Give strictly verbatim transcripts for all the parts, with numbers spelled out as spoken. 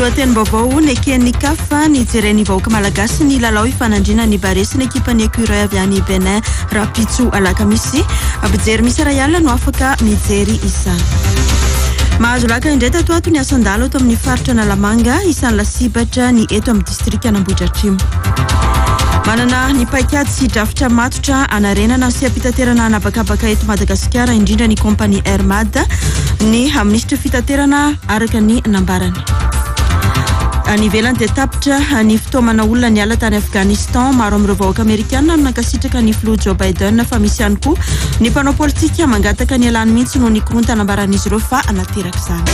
Loateny vaovao nekeny kafa ny jereny vahoaka malagasy ny lalao ifanandrina ny Baresy ny ekipan'ny Écureuil avy any Benin rapitso alakamisy abijery misy rayala no afaka mijery izany. Mahazo laka indray tato ato ny asandalo eto amin'ny faritra Nalamanga isan'ny lasibatra ny eto amin'ny district Anambohidratrimo. Manana ny paikady sy drafitra matotra anarenana sy apitaterana anabakabaka eto Madagasikara indrindra ny kompani Airmad ny ministra fitaterana araka ny nambarany. Any ivelany dia tapitra ny fitoamana olona ny ala tany Afghanistan maro amin'ireo vahoaka Amerikana no nankasitraka ny filoha Joe Biden fa misy ihany koa ny mpanao politika mangataka ny alany mihitsy noho ny korontana nambaran'izy ireo fa anateraka izany.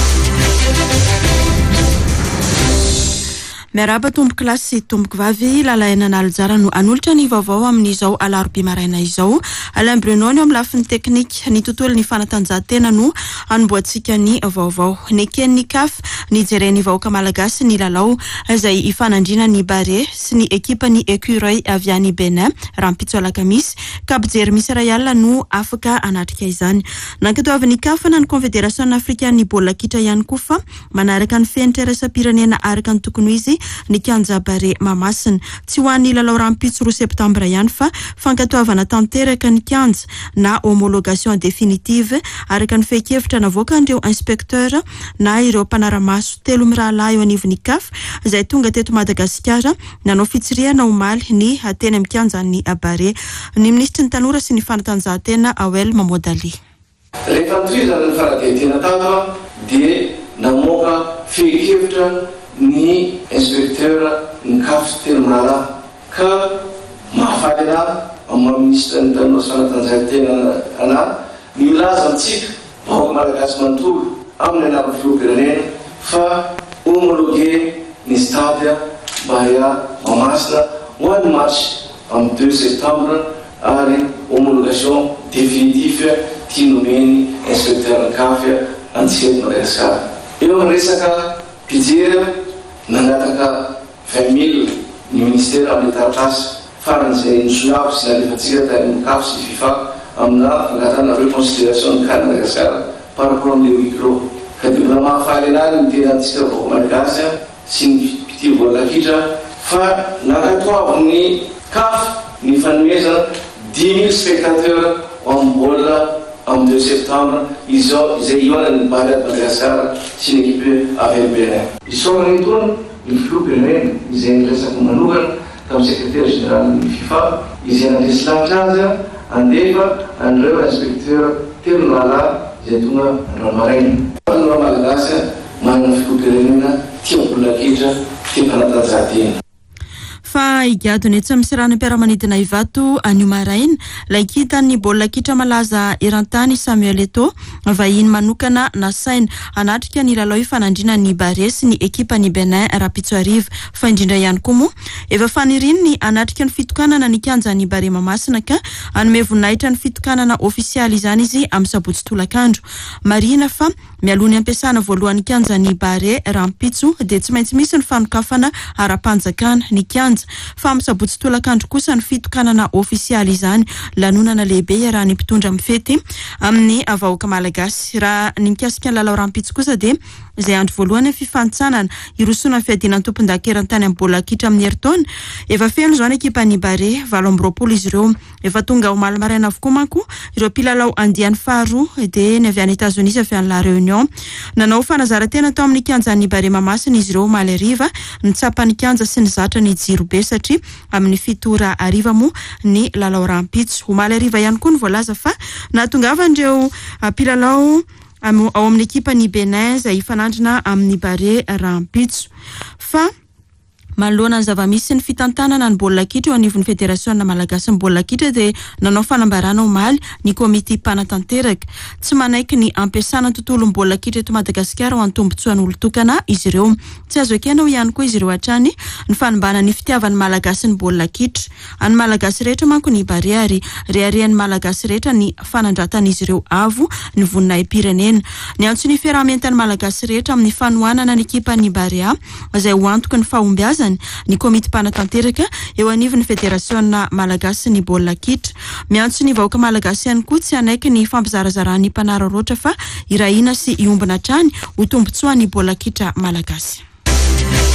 Miaraba tomboky lasy sy tomboky vavy lalaina analojara no anolotra ny vaovao amin'izao alarobia maraina izao. Alain Bruno ny amin'ny lafiny teknika ny tontolo ny fanatanjahantena no anomboantsika ny vaovao. Neken'ny kaf ny jereny vahoaka malagasy ny lalao izay ifanandrina ny Bare sy ny ekipa ny Écureuil avy any Benin rampitso alakamisy ka abijery misy rayala no afaka anatrika izany. Nankatoavy ny kaf na ny Confédération africaine ny baolina kitra ihany koa fa manaraka ny fenitra iraisam-pirenena araka ny tokony izy ny kianja Bare Mamasina tsy ho an'ny lalao rampitso roa septambra ihany fa fankatoavana tanteraka ny kianja na homologation définitive araka ny feikevitra navoaka andreo inspecteur na ireo mpanaramaso telo mirahalahy eo anivon'ny kaf izay tonga teto Madagasikara nanao fitsiriana omaly ny teny amin'ny kianja ny Bare. Ny ministry ny tanora sy ny fanatanjahantena Awel Mamodali. Rehefa nitrizana ny faradihantena tato dia namoaka feikevitra ny inspecteur ny kaf telo mirahalahy ka mahafaly ana amin'ny ministra ny tanora sy fanatanjahantena ana milaza amintsika vahoaka malagasy manontolo amin'ny anarany filoham-pirenena fa homologué ny stade Bahia Mamasina ho an'ny match amin'ny deux septembre ary homologation définitive tinomeny inspecteur ny kaf antsika Madagasikara. Eo amin'ny resaka mpijery nangataka vingt mille ny ministère amin'ny taratasy faran'izay nisonavo sy nalefatsika tamin'ny kaf sy FIFA amina fangatana reconsidération ny cas Madagasikara par rapport amin'ny huis clos. Ka dia mbola mahafaly anazy ny tena antsika vahoaka malagasy sy ny mpitiro baolina kitra fa nankatoavy ny kaf ny fanomezana dix mille spectateurs amin'ny baolina amin'ny deux septembre izay ioanany Bahia Madagasikara sy ny ekipe avy any Benin. Isaorana itony ny filoham-pirenena izay niresaka manokana tamin'ny secrétaire général ny FIFA izay nandresy lavitra azy andefa an'ireo inspecteur telo mirahalahy izay tonga andramaraina. Ny malagasy manana filoham-pirenena tia baolina kitra tia fanatanjahantena. Fa igado ny tsy misy rano mpiara-manidina Ivato anio maraina laikita ny baolina kitra malaza erantany Samuel Eto'o vahiny manokana nasaina anatrika ny lalao ifanandrina ny Bare sy ny ekipa ny Benin rapitso arivo fa indrindra ihany koa moa efa faniriny ny anatrika ny fitokanana ny kianja ny Bare Mamasina ka anome voninahitra ny fitokanana ofisialy izany izy amin'ny sabotsy tolakandro. Marina fa mialony ampiasana voalohany kianja ny Bare rampitso dia tsy maintsy misy ny fanokafana ara-panjakana ny kianja fa amin'ny sabotsy tolakandro kosa ny fitokanana ofisialy izany lanonana lehibe raha ny mpitondra amin'ny fety amin'ny vahoaka malagasy. Raha ny mikasika ny lalao rampitso kosa dia izay andro voalohany fifantsanana irosona ny fiadiana tompon-daka erantany amin'ny baolina kitra amin'ny heritaona efa feno izao ny ekipa ny Bare valo amby roapolo izy ireo efa tonga omaly maraina avokoa manko ireo mpilalao andiany faharoa dia ny avy any États-Unis avy any La Réunion nanao fanazarantena tao amin'ny kianja ny Bare Mamasina izy ireo omaly ariva ny tsapany kianja sy ny zatra ny jiro be satria amin'ny fitora ariva moa ny lalao rampitso. Omaly ariva ihany koa ny voalaza fa nahatongavandreo mpilalao ao amin'ny ekipa ny Benin izay ifanandrina amin'ny Bare rampitso fa manoloana ny zava-misy ny fitantanana ny baolina kitra eo anivon'ny Fédération Malagasy ny baolina kitra dia nanao fanambarana omaly ny komity mpanatanteraka tsy manaiky ny ampiasana tontolo ny baolina kitra eto Madagasikara ho antombontsoan'ny olon-tokana izy ireo. Tsy azo ekena ho ihany koa izy ireo hatrany ny fanambana ny fitiavan'ny malagasy ny baolina kitra. Any malagasy rehetra manko ny Bare ary reharehan'ny malagasy rehetra ny fanandratan'izy ireo avo ny voninahim-pirenena. Ny antony fiaraha-mientan'ny malagasy rehetra amin'ny fanohanana ny ekipa ny Bare izay ho antoka ny fahombiazana ny komity mpanatanteraka eo anivon'ny Fédération Malagasy ny baolina kitra. Miantso ny vahoaka malagasy ihany koa tsy anaiky ny fampizarazarany mpanararaotra fa irahina sy iombina trany ho tombontsoa ny baolina kitra malagasy.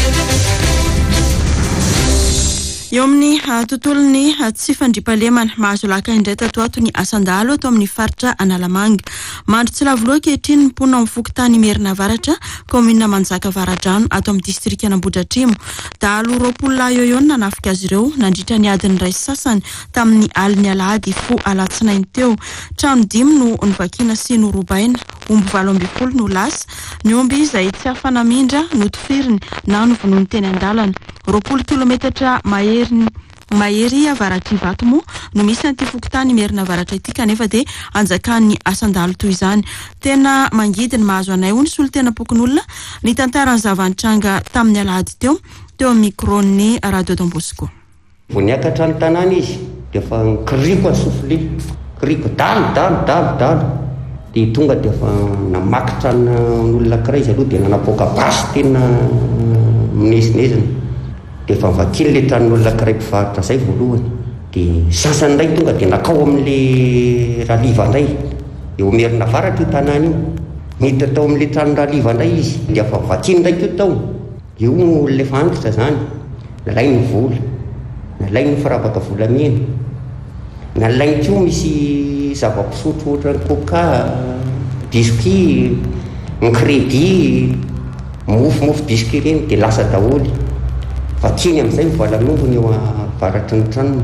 Eo amin'ny tontolon'ny tsy fandriampahalemana mahazo laka indray tato ato ny asandalo ato amin'ny faritra Analamanga. Mandry tsy lavo loha ankehitriny ny mponina amin'ny fokontany Merina Avaratra, komina Manjaka Avaradrano ato amin'ny distrika Ambohidratrimo. Dahalo roapolo lahy eo eo no nanafika azy ireo nandritra ny adiny iray sasany tamin'ny aliny alahady fo alatsinainy teo. Trano dimy no nivakiana sy norobaina, omby valo ambin'ny folo no lasa, ny omby izay tsy afanamindra no tifiriny na novonoiny teny an-dalana. Roapolo kilometatra mahery mahery Avaratra Ivato moa no misy an'ity fokontany Merina Avaratra ity kanefa dia anjakan'ny asandalo toy izany. Tena mangidy ny mahazo anay ony solo tena pokon'olona ny tantaran'ny zava-nitranga tamin'ny alahady teo teo amin'ny micro-ny Radio Don Bosco. Vao niakatra ny tanàna izy dia fa kiriko asofle kiriko dalo dalo dalo dalo dia tonga dia fa namakitra n'olona kiray izy aloha dia nanapoaka basy tena minezinezina dia fa vakiny le tranon'olona kiray mpivarotra zay voalohany dia sasany indray tonga dia nakao amin'le raliva indray eo Merina Avaratra io tanàna io niditra tao amin'le trano raliva indray izy dia fa vakiny indray io tao io le fantitra zany nalainy ny vola nalainy ny firavaka volamena nalainy koa misy zava-pisotro ohatra ny coca biscuit ny crédit mofomofo biscuit reny dia lasa daholy vakiny amin'izay mivalanombony eo avaratry ny tranony.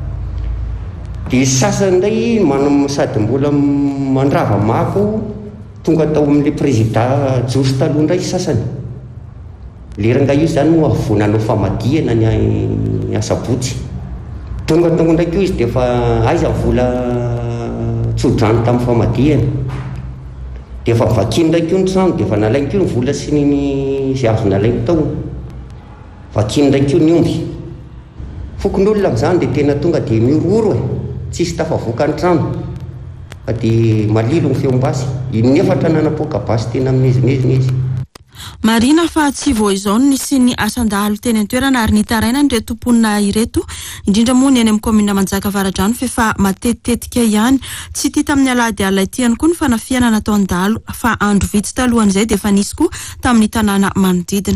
Dia sasany indray manao sady mbola mandrava mako tonga tao amin'le président Josy taloha indray sasany leranga io zany no avonanao famadihana ny asabotsy tonga tonga ndraiky io izy dia fa aiza vola tsodrano tamin'ny famadihana dia fa vakiny ndraiky io ny trano dia fa nalainy kio ny vola sy ny izay azo nalainy tao vakiny ndraiky io ny omby fokon'olona amin'izany dia tena tonga dia miorooro e tsisy tafavoaka ny trano fa dia malilo ny feom-basy inefatra nanapoaka basy tena minezinezina izy. Marina fa tsy vao izao no nisy ny asandalo teny an-toerana ary nitaraina ireto mponina ireto indrindra moa ny any amin'ny komina Manjaka Avaradrano fa matetitetika ihany tsy tia tamin'ny alahady alina ity ihany koa ny fanafiana natao an-dalo fa andro vitsy talohan'izay dia fa nisy koa tamin'ny tanàna manodidina.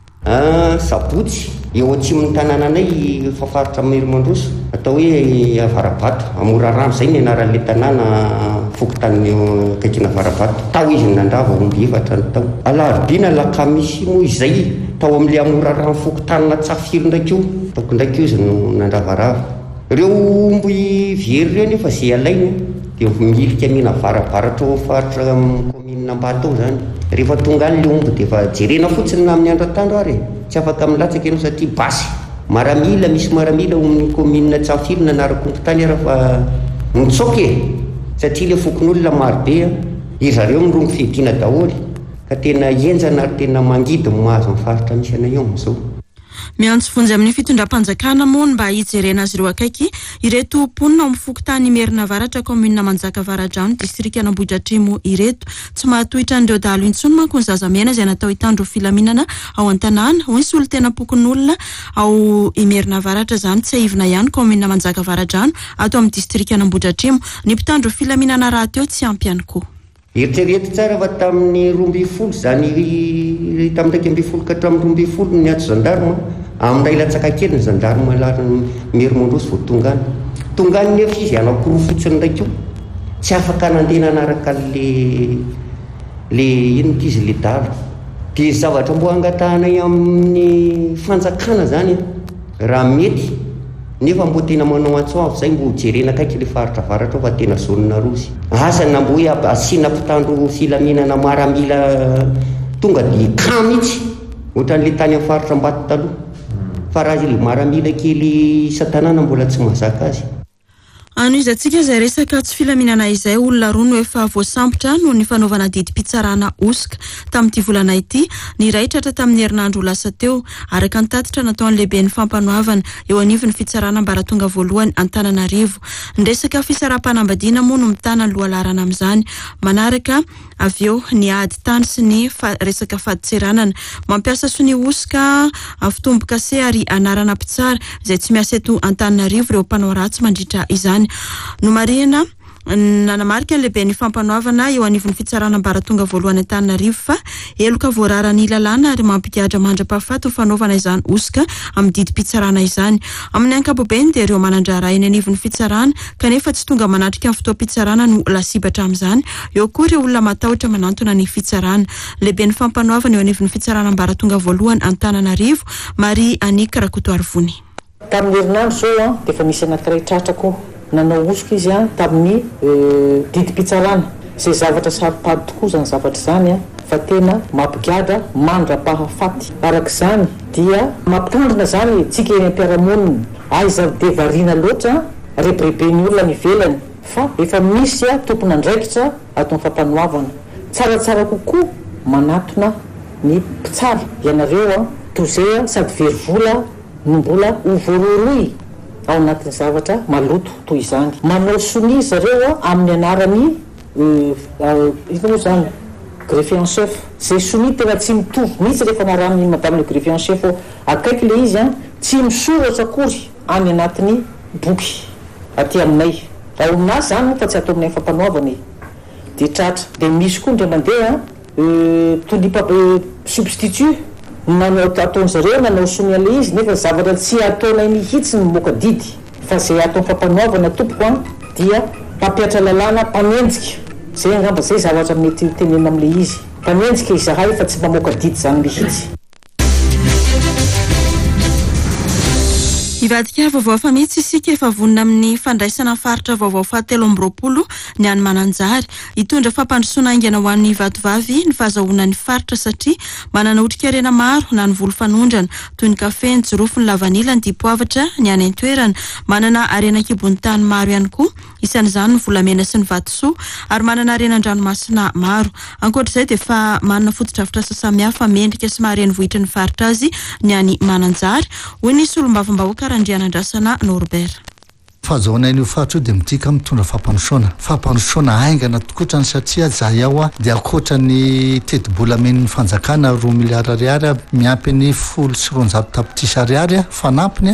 Sabotsy eo atsimon'ny tanànanay fafaritra Merimandroso atao hoe Avarabato Amora Rano zay ny anaran'le tanàna fokontany akaikina Avarabato tao izy nandrava omby efatra ny tao alarobina lakamisy moa izay tao amin'le Amora Rano fokontanina Tsafiro ndraiky io taoko ndraiky io izy no nandravarava ireo omby very ireo nefa zay alainy dia milika mihina avarabaratra ao faritra komina Ambato ao zany rehefa tonga any le omby dia fa jerena fotsiny na amin'ny andro atandro ary tsy afaka milatsaka ianao satria basy maramila misy maramila amin'ny komina Tsafiro nanara-kompotany raha fa mitsoka e satria le fokon'olona marobe izareo mirongo fiadiana daholy ka tena enjana ary tena mangidy mahazo amin'ny faritra misy anay eo amin'izao. Miantso vonjy amin'ny fitondram-panjakana moa mba hijerena azy ireo akaiky ireto mponina amin'ny fokontany Merina Avaratra komina Manjaka Avaradrano distrika Ambohidratrimo ireto tsy mahatohitra an'ireo dahalo intsony manko ny zazamena izay natao hitandro filaminana ao an-tanàna hoy ny solo tena pokon'olona ao i Merina Avaratra zany tsy aivina ihany komina Manjaka Avaradrano ato amin'ny distrika Ambohidratrimo ny mpitandro filaminana raha teo tsy ampy ihany koa. Eritrereto tsara fa tamin'ny roa ambin'ny folo zany tamin'ny iraika ambin'ny folo ka hatramin'ny roa ambin'ny folo ny atso zandarma amin'ny latsaka kely ny zandarma laran'ny Merimandroso vao tonga any tonga any nefa izy anakoroa fotsiny ndraiky io tsy afaka nandeha nanaraka le le ino izy le dalo dia zavatra mbo angatahanay amin'ny fanjakana zany raha mety nefa mbo tena manao antsoavo zay mbo jerena akaiky le faritra Avaratra fa tena zonina rosy asany na mbo hoe asiana mpitandro filaminana maramila tonga dia ka mihitsy ohatran'le tany amin'ny faritra Ambato taloha fa raha izy le maramila kely isa-tanàna mbola tsy mahazaka azy. Anoizantsika izay resaka tsy filaminana izay olona roa no efa voasambotra noho ny fanaovana didim-pitsarana osika tamin'ity volana ity ny iray tratra tamin'ny herinandro lasa teo araka ny tatitra nataon'ny lehibe ny fampanohavana eo anivon'ny fitsarana ambaratonga voalohany Antananarivo. Ny resaka fisaraha-panambadiana moa no mitana ny lohalarana amin'izany manaraka avy eo ny ady tany sy ny resaka faditseranana mampiasa sony osika fitomboka se ary anarana mpitsara izay tsy miasa eto Antananarivo ireo mpanao ratsy mandritra izany no marina nanamarika lehibe ny fampanoavana eo anivon'ny fitsarana ambaratonga voalohany Antananarivo fa eloka voarara ny lalàna ary mampigadra mandra-pahafaty fanaovana izany osika amin'ny didim-pitsarana izany. Amin'ny ankapobeny dia ireo manandrara eny anivon'ny fitsarana kanefa tsy tonga manatrika amin'ny fotoam-pitsarana no lasibatra amin'izany. Eo koa ireo olona matahotra manantona ny fitsarana. Lehibe ny fampanoavana eo anivon'ny fitsarana ambaratonga voalohany Antananarivo, Marie Annika Rakotoarivony. Tamin'ny herinandro zao dia efa misy anankiray tratrako nanao osika izy a tamin'ny didim-pitsarana. Izay zavatra saripady tokoa zany zavatra zany a fa tena mampigadra mandra-pahafaty. Arak'izany dia mampitandrina zany tsika eny am-piarahamonina. Aiza dia variana loatra rebereben'ny olona nivelany fa efa misy a tompon'andraikitra ato amin'ny fampanoavana. Tsaratsara kokoa manatona ny mpitsara ianareo a tozay sady verivola no mbola hovoaroroy ao anatin'ny zavatra maloto toy izany. Manao soni zareo amin'ny anarany ino zany greffier en chef. Zay soni tena tsy mitovy mihitsy rehefa anarany madame le greffier en chef akaiky le izy a tsy misoratra akory any anatin'ny boky aty aminay. Ao aminazy zany fa tsy atao amin'ny fampanoavana dia tratra. Dia misy koa ndray mandeha tolipa substitut nanao ataony zareo nanao soni ale izy nefa zavatra tsy ataonay mihitsy ny moka didy fa zay atao fampanoavana tompoko dia mpampiatra lalàna mpanenjika. Zay angamba zay zavatra mety tenena amin'le izy. Mpanenjika izahay fa tsy mamoaka didy zany mihitsy. Ivadika vaovao fa mihitsy isika efa vonina amin'ny fandraisana faritra vaovao fahatelo amby roapolo ny any Mananjary. Hitondra fampandrosoana aingana ho an'ny vatovavy ny fahazahoana ny faritra satria manana otrikairena maro na ny volo fanondrana toy ny kafe, ny jirofo, ny lavanila, ny dipoavatra, ny any an-toerana. Manana arena kibon'ny tany maro ihany koa, isan'izany ny volamena sy ny vatosoa ary manana arenan-dranomasina maro. Ankoatr'izay dia efa manana foto-drafitr'asa samihafa mendrika sy mahareny vohitra ny faritra azy ny any Mananjary. Hoy ny solombavam-bahoaka Andrianandrasana Norbert. Fahazahoana io faritra io dia midika mitondra fampanosoana. Fampanosoana aingana tokotrany satria zahay ao a dia akoatra ny teti-bolamen'ny fanjakana roa miliara ariary miampy ny folo sy roanjato tapitrisa ariary fanampiny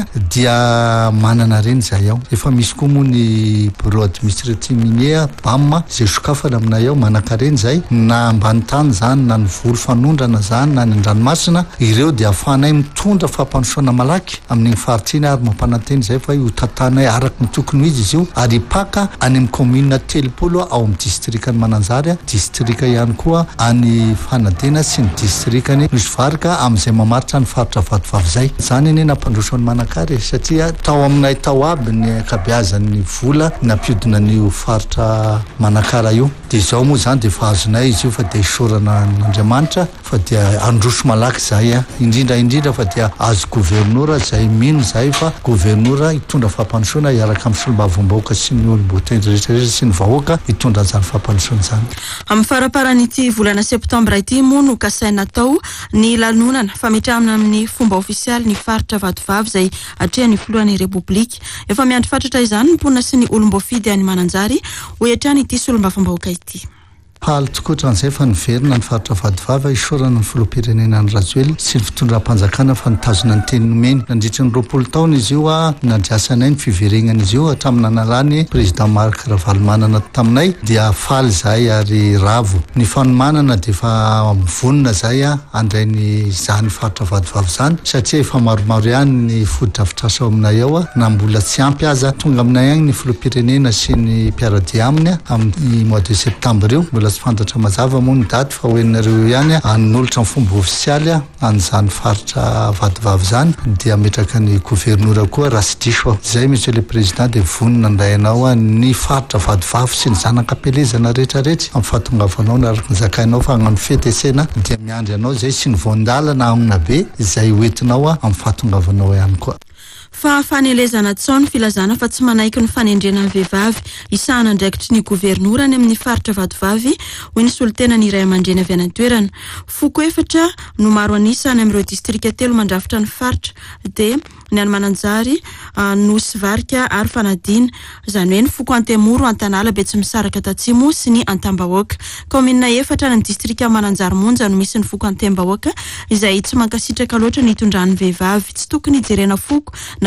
dia manana reny zahay ao. Efa misy koa moa ny bureau administratif minier BAM izay sokafana aminay ao manankareny zay na ambany tany zany na ny volo fanondrana zany na ny andranomasina. Ireo dia ahafahanay mitondra fampanosoana malaky amin'iny faritra iny ary mampananteny zay fa io tantanay araka ny tokony izy izy io ary paka any amin'ny commune telopolo ao amin'ny distrikany Mananjary, distrika ihany koa any Fanadina sy ny distrikany Nosivarika amin'izay mamaritra ny faritra vatovavy zay. Zany eny nampandrosoany Manakary satria tao aminay tao aby ny akabeazan'ny vola nampiodina ny faritra Manakary io. Dia izao moa zany dia efa azonay izy io fa dia isorana n'Andriamanitra fa dia androso malaky zay indrindra indrindra fa dia azo gouvernoura zay mino zay fa gouvernoura hitondra fampanosoana araka amin'ny solombavam-bahoaka sy ny olom-boateny rehetrarehetra sy ny vahoaka hitondra an'izany fampanosoana izany. Amin'ny faraparan'ity volana septambra ity moa no kasaina tao ny lanonana fametrahana amin'ny fomba ofisialy ny faritra vatovavy izay atrehan'ny filohan'ny repoblika. Efa miandry fatratra izany ny mponina sy ny olom-boafidy any Mananjary ho etrany ity solombavam-bahoaka ity. Paly tokoatran'izay fa niverina ny faritra vadivava isorana ny filoham-pirenena ny Rajoely sy ny fitondram-panjakana fa nitazona ny teny nomeny. Nandritra ny roapolo taona izy io a nandriasanay ny fiverenana izy io hatramin'ny nanalany président Marc Ravalomanana taminay dia faly zay ary ravo. Ny fanomanana dia efa vonona zay a andray ny zany faritra vadivava zany satria efa maromaro ihany ny foto-drafitr'asa aminay ao a na mbola tsy ampy aza tonga aminay agny ny filoham-pirenena sy ny mpiaradia aminy amin'ny mois de septembre io. Mbola tsy fantatra mazava moa ny daty fa hoeninareo ihany anolotra ny fomba ofisialy an'izany faritra vadivavy zany dia ametraka ny gouvernoura koa raha sy diso. Zay monsieur le président dia vonina ndray anao ny faritra vadivavy sy ny zanakam-pelezana rehetrarehetra amin'ny fahatongavanao na araka ny zakainao fa hagnano fety esena dia miandry anao zay sy ny voandalana amina be izay hoentinao amin'ny fahatongavanao ihany koa. Fa fanelezana tsaony filazana fa tsy manaiky ny fanendrena ny vehivavy isahana ndraikitry ny gouvernoura any amin'ny faritra vatovavy hoy ny solitena ny iray aman-dreny avy any an-toerana. Foko efatra no maro anisa any amin'ireo distrika telo mandrafitra ny faritra dia ny any Mananjary, Nosivarika ary Fanadina. Izany hoe ny foko Antemoro, Antanala, Betsimisaraka Tatsimo sy ny Antambahoaka. Commune efatra ny distrika Mananjary monja no misy ny foko Antembahoaka izay tsy mankasitraka loatra ny hitondran'ny vehivavy. Tsy tokony hijerena foko na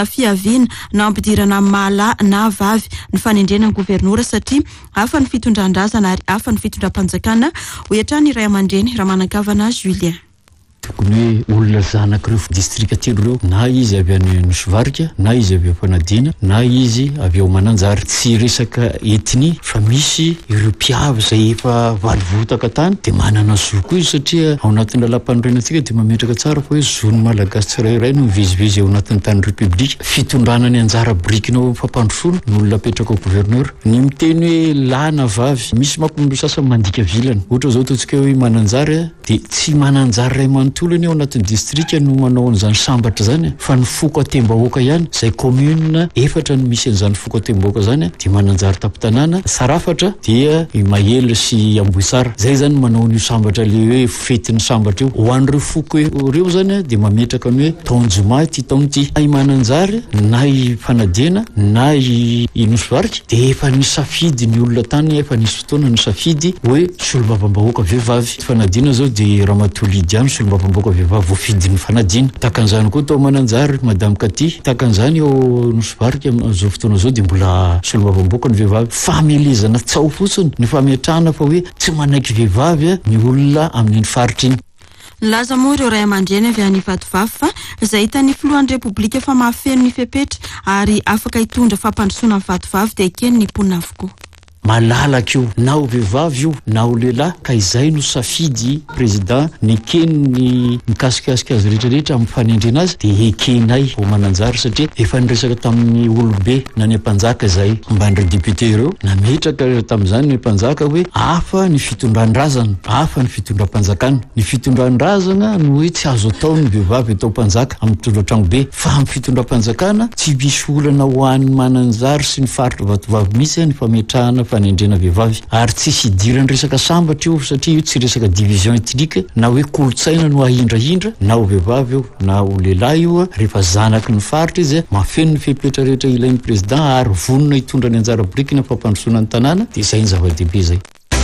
na fiaviana na ampidirana mahala na vavy ny fanendrena gouvernoura satria hafa ny fitondran-drazana ary hafa ny fitondram-panjakana hoetrany iray aman-dreny Ramanakavana Julien. Tokony hoe olona zanak'ireo distrika telo ireo na izy avy any Nosivarika na izy avy Panadina na izy avy ao Mananjary tsy resaka etnia fa misy ireo mpiavo izay efa valivotaka tany dia manana zo koa izy satria ao anatin'ny lalam-panorenantsika dia mametraka tsara fa hoe zony malagasy tsirairay no mivezivezy ao anatin'ny tany repoblika fitondràna ny anjara birikinao fampandrosoana ny olona apetraka ao gouverneur ny miteny hoe lahy na vavy misy manko sasany mandika vilany ohatra zao ataontsika hoe Mananjary dia tsy Mananjary ray manontolony ao anatin'ny distrika no manao an'izany sambatra zany fa ny foko atembahoaka ihany izay commune efatra no misy an'izany foko atembahoaka zany dia Mananjary tapitanàna Sarafatra dia Mahely sy Ambohisara zay zany manao ny sambatra le hoe fetin'ny sambatra io ho an'ireo foko ireo zany dia mametraka ny hoe taonjoma ity taona ity i Mananjary na i Panadina na i Nosivarika dia efa ny safidy ny olona tany efa nisy fotoana ny safidy hoe solombavam-bahoaka vehivavy Panadina zao dia Ramatolidiano solombavam-bahoaka vehivavy voafidin'ny fanadina takan'izany koa tao Mananjary Madame Kati takan'izany ao Nosivarika zao fotoana zao dia mbola solombavam-bahoaka ny vehivavy famelezana tsao fotsiny ny fametrahana fa hoe tsy manaiky vehivavy ny olona amin'ny faritra iny. Laza moa ireo ray aman-dreny avy any Vatovavy fa izay hitany filohan'ny repoblika fa mahafeno ny fepetra ary afaka hitondra fampandrosoana amin'ny Vatovavy dia ekeny ny mponina avokoa. Malalaka io na ho vehivavy io na ho lehilahy ka izay no safidy président ny ekeny ny mikasikasika azy rehetrarehetra amin'ny fanendrena azy dia ekenay ho Mananjary satria efa niresaka tamin'ny olobe na ny mpanjaka izay mban'ireo député ireo nametraka tamin'izany ny mpanjaka hoe hafa ny fitondran-drazana hafa ny fitondram-panjakana ny fitondran-drazana no hoe tsy azo atao ny vehivavy atao mpanjaka amin'ny tondratrano be fa amin'ny fitondram-panjakana tsy misy olana ho an'ny Mananjary sy ny faritra Vatovavy misy ny fametrahana fanendrena vehivavy ary tsy sidirany resaka sambatra io satria io tsy resaka division etnika na hoe kolotsaina no ahindrahindra na ho vehivavy io na ho lehilahy io rehefa zanaky ny faritra izy mafeno ny fepetra rehetra ilain'ny président ary vonona hitondra ny anjara birikina fampandrosoana ny tanàna dia izay ny zava-dehibe zay.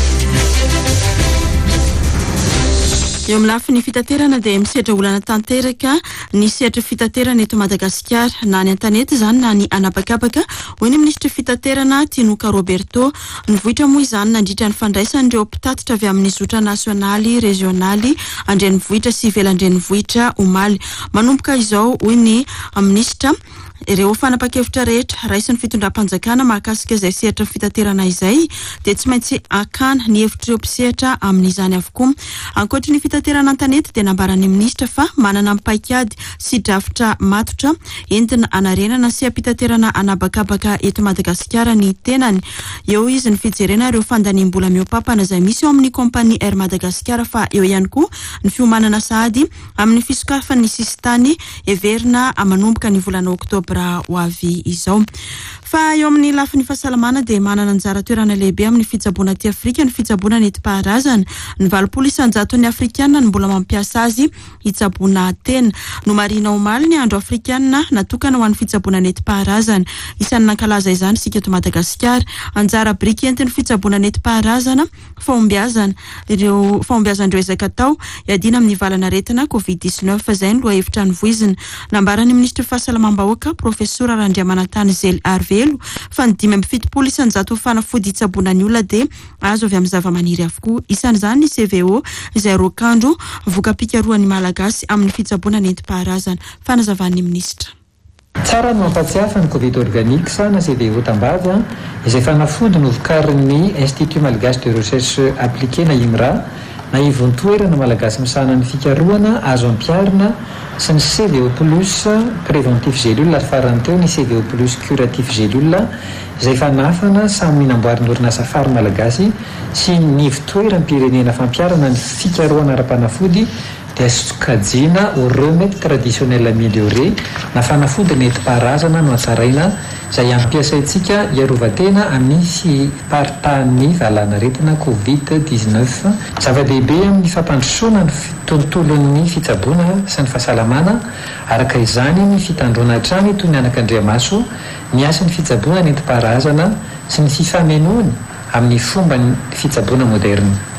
Eo amin'ny lafiny fitaterana dia misedra olana tanteraka ny sehatra fitaterana eto Madagasikara na ny an-tanety izany na ny anabakabaka hoy ny ministra fitaterana Tinoka Roberto nivohitra moa izany nandritra ny fandraisan'ireo mpitatitra avy amin'ny zotra nasionaly regionaly andrenivohitra sy ivelandrenivohitra omaly manomboka izao hoy ny ministra ireo fanapa-kevitra rehetra raisin'ny fitondram-panjakana mahakasika izay sehatra fitaterana izay dia tsy maintsy akana ny hevitra ireo mpisehatra amin'izany avokoa. Ankoatra ny fitaterana an-tanety dia nambaran'ny ministra fa manana mipaikady sy drafitra matotra entina anarenana sy ampitaterana anabakabaka eto Madagasikara ny tenany. Eo izy ny fijerena ireo fandaniam-bola mihoapapana izay misy eo amin'ny kompania Air Madagasikara fa eo ihany koa ny fiomanana sahady amin'ny fisokafan'ny sistany everina manomboka ny volana Oktobra ho avy izao. Fa eo amin'ny lafin'ny fahasalamana dia manana anjara toerana lehibe amin'ny fitsaboana aty Afrika ny fitsaboana nentim-paharazana ny valopolo isanjato ny Afrikana ny mbola mampiasa azy hitsaboana tena no Marina Omaly ny andro Afrikana natokana ho an'ny fitsaboana nentim-paharazana isan'ny nankalaza izany isika eto Madagasikara anjara biriky entin'ny fitsaboana nentim-paharazana fahombiazana ireo fahombiazan'ireo ezaka tao iadina amin'ny valana retina covid dix-neuf izay no lohahevitra ny voizina nambaran'ny ministra fahasalamam-bahoaka professeur Randriamanantany Zely Arvelo fa ny dimy amby fitopolo isanjato fanafody hitsaboana ny olona dia azo avy amin'ny zava-maniry avokoa isan'izany ny C V O izay rokandro voka-pikaroan'ny malagasy amin'ny fitsaboana nentim-paharazana fanazavan'ny ministra. Tsara no mampatsiafa ny covid organique sa na C V O tambavy izay fanafody novokarin'ny Institut Malgache de Recherche Appliquée na IMRA na ivontoerana malagasy misana ny fikaroana azo ampiarina sy ny C V O plus préventif gélule ary farany teo ny C V O plus curatif gélule izay fanafana samy minamboariny orinasa fary malagasy sy ny ivontoeram-pirenena fampiarana ny fikaroana ara-panafody dia sokajiana au remède traditionnel amélioré na fanafody nentim-paharazana no atsaraina izay ampiasaintsika iarovan-tena amin'ny fiparitahan'ny valana retina covid dix-neuf zava-dehibe amin'ny fampandrosoana ny tontolon'ny fitsaboana sy ny fahasalamana araka izany ny fitandrona hatrany toy ny anak'Andriamaso ny asan'ny fitsaboana nentim-paharazana sy ny fifamenoany amin'ny fomba ny fitsaboana moderne.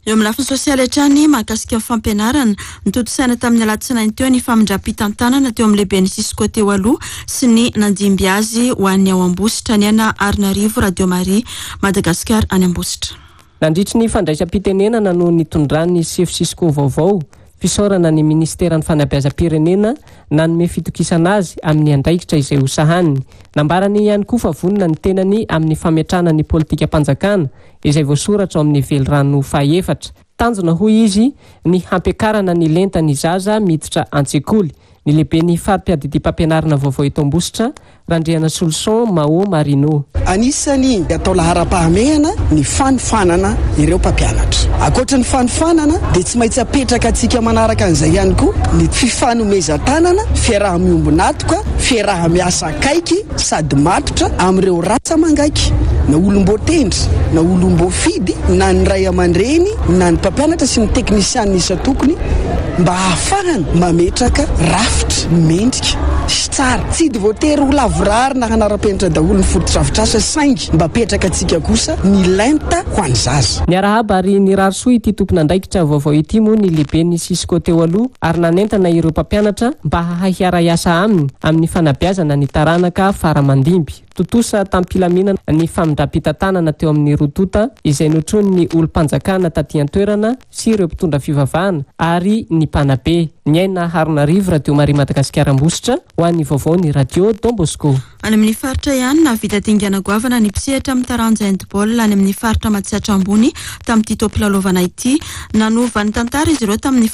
eo amin'ny lafiny sosialy hatrany mahakasika ny fampianarana nitotosaina tamin'ny alatsinainy teo ny famindram-pitantanana teo amin'ny lehiben'ny Cisco teo aloha sy ny nandimby azy ho an'ny ao Ambositra ny ana Arinarivo Radio Marie Madagasikara any Ambositra. Nandritry ny fandraisam-pitenenana no nitondran'ny chef Cisco vaovao fisaorana ny ministeran'ny fanabeazam-pirenena nanome fitokisana azy amin'ny andraikitra izay hosahaniny. Nambarany ihany koa fa vonona ny tenany amin'ny fametrana ny politika mpanjakana izay voasoratra ao amin'ny velirano fahaefatra. Tanjona hoy izy ny hampiakarana ny lentany zaza miditra an-tsekoly. Ny lehibe ny farim-piadidim-pampianarana vaovao eto Ambositra, Randriana Solson Mao Marino. Anisany atao lahara-pahamehana ny fanofanana ireo mpampianatra. Ankoatra ny fanofanana dia tsy maintsy apetraka antsika manaraka an'izay ihany koa ny fifanomezan-tanana, fiaraha-miombonatoka, fiaraha-miasa akaiky sady matotra amin'ireo ratsa mangaiky. Na olom-boatendry, na olom-boafidy, na ny ray aman-dreny, na ny mpampianatra sy ny teknisianina isa tokony mba hahafahana mametraka rafitra mendrika sy tsara. Tsy dia voatery ho lavorary na hanara-penitra daholo ny fototra-avitrasa saingy mba apetraka antsika kosa ny lenta ho an'ny zaza. Niarahaba ary nirarisoa ity tompon'andraikitra vaovao ity moa ny lehiben'ny Cisco teo aloha ary nanentana ireo mpampianatra mba hahiara-iasa aminy amin'ny fanabeazana ny taranaka faramandimby. Totosa tampilaminana ny famindram-pitantanana teo amin'ny rotota izay notrony ny olom-panjakana taty an-toerana sy ireo mpitondra fivavahana ary ny mpanabe. Ny aina Arinarivo Radio Marie Madagasikara Ambositra ho an'ny vaovao ny radio Don Bosco. Any amin'ny faritra ihany navita dingana goavana ny mpisehatra amin'ny taranja handball any amin'ny faritra Matsiatra ambony tamin'ity tompilalaovana ity. Nanova ny tantara izy ireo tamin'ny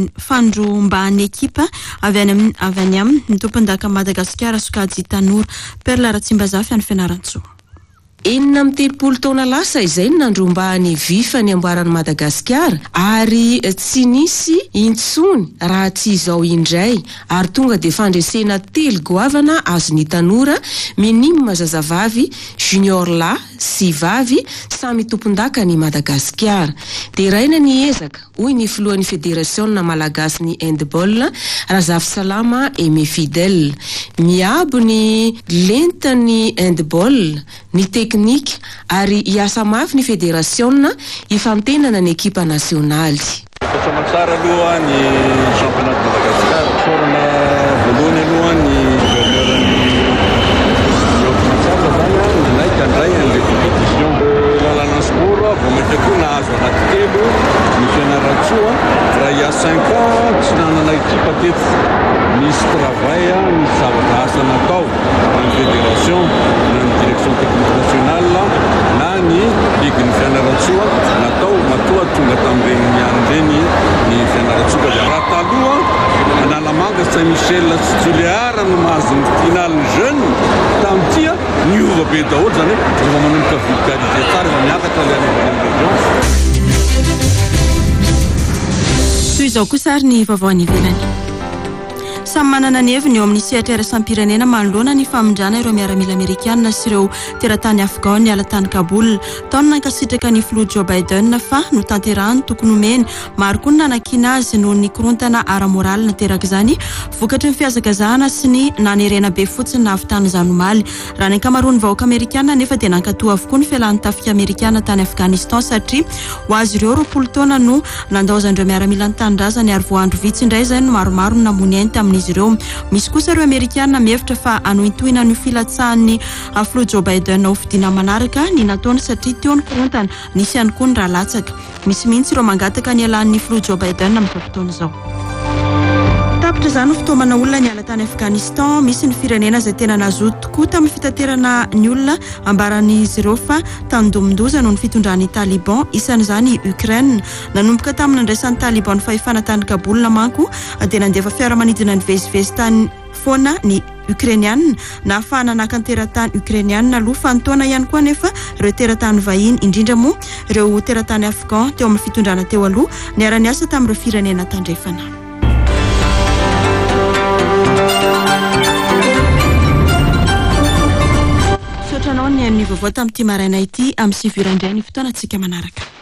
fandrombany ekipa avy any amin'ny ny tompon-daka Madagasikara Sokajy Tanora Perla Ratsimbazafy any Fianaratsoa. Enina amin'ny telopolo taona lasa izay nandrombahany vifa ny amboaran'ny Madagasikara ary tsy nisy intsony raha tsy izao indray ary tonga dia fandresena telo goavana azon'ny tanora minimum zazavavy junior lahy sy vavy samy tompon-daka ny Madagasikara. Dia raina ny ezaka hoy ny filohan'ny federaciona malagasy ny handball Razafy Salama Aimé Fidèle. Miabo ny lentany handball ny teknika ary hiasa mafy ny federaciona ifamtenana ny ekipa nasionaly. Sama tsara aloha ny championnat de Madagascar forana voalohany aloha ny gouverneur-ny Matsapa zany ny laika andray an'ilay compétition lalana sport vao mainka koa nahazo anaty telo ny Fianaratsoa raha il y a cinq ans tsy nanana ekipa teto misy travail misy zavatra asa natao na ny fédération na ny direction technique nationale na ny ligue ny Fianaratsoa natao matoa tonga tamin'ireny niany ireny ny Fianaratsoa. Raha taloha Analamanga Saint-Michel Juliara no mahazo ny finale jeune tamin'ity niova be daholo zany hoe rehefa manomboka vulgarisé tsara efa miakatra ilay any région. Toy izao kosa ary ny vaovao any ivelany. Samy manana ny heviny eo amin'ny sehatra iraisam-pirenena manoloana ny famindrana ireo miaramila Amerikanina sy ireo teratany Afghan ny alatany Kaboul. Taona nankasitraka ny filoha Joe Biden fa no tanterahany tokony omeny maro koa nanakina azy noho ny korontana ara-moraly nateraka izany vokatry ny fihazakazahana sy ny nanerena be fotsiny na avitany izany omaly. Raha ny ankamaroan'ny vahoaka Amerikanina nefa dia nankatoa avokoa ny fialan'ny tafika Amerikanina tany Afghanistan satria ho azy ireo roapolo taona no nandaozan'ireo miaramila ny tanindrazany ary voandro vitsy indray izay no maromaro no namony ainy tamin'ny izy ireo. Misy kosa ireo Amerikanina mihevitra fa anointoina ny filatsahan'ny filoha Joe Biden ho fidiana manaraka ny nataony satria teo ny korontana nisy ihany koa ny raha latsaka. Misy mihitsy ireo mangataka ny alan'ny filoha Joe Biden amin'izao fotoana izao. Tapitra izany ho fitaomana olona ny ala tany Afghanistan, misy ny firenena izay tena nazoto tokoa tamin'ny fitaterana ny olona ambaran'izy ireo fa tandomondozana noho ny fitondran'ny Taliban, isan'izany Ukraine. Nanomboka tamin'ny nandraisan'ny Taliban ny fahefana tany Kaboul manko dia nandefa fiaramanidina ny vezivezy tany foana ny Ukrainianina na ahafahana naka ny teratany Ukrainianina aloha fa ntaona ihany koa nefa ireo teratany vahiny indrindra moa ireo teratany Afghan teo amin'ny fitondrana teo aloha niara-niasa tamin'ireo firenena tandrefana. Soatranao ny amin'ny vaovao tamin'ity maraina ity amin'ny sivy indray ny fotoana antsika manaraka.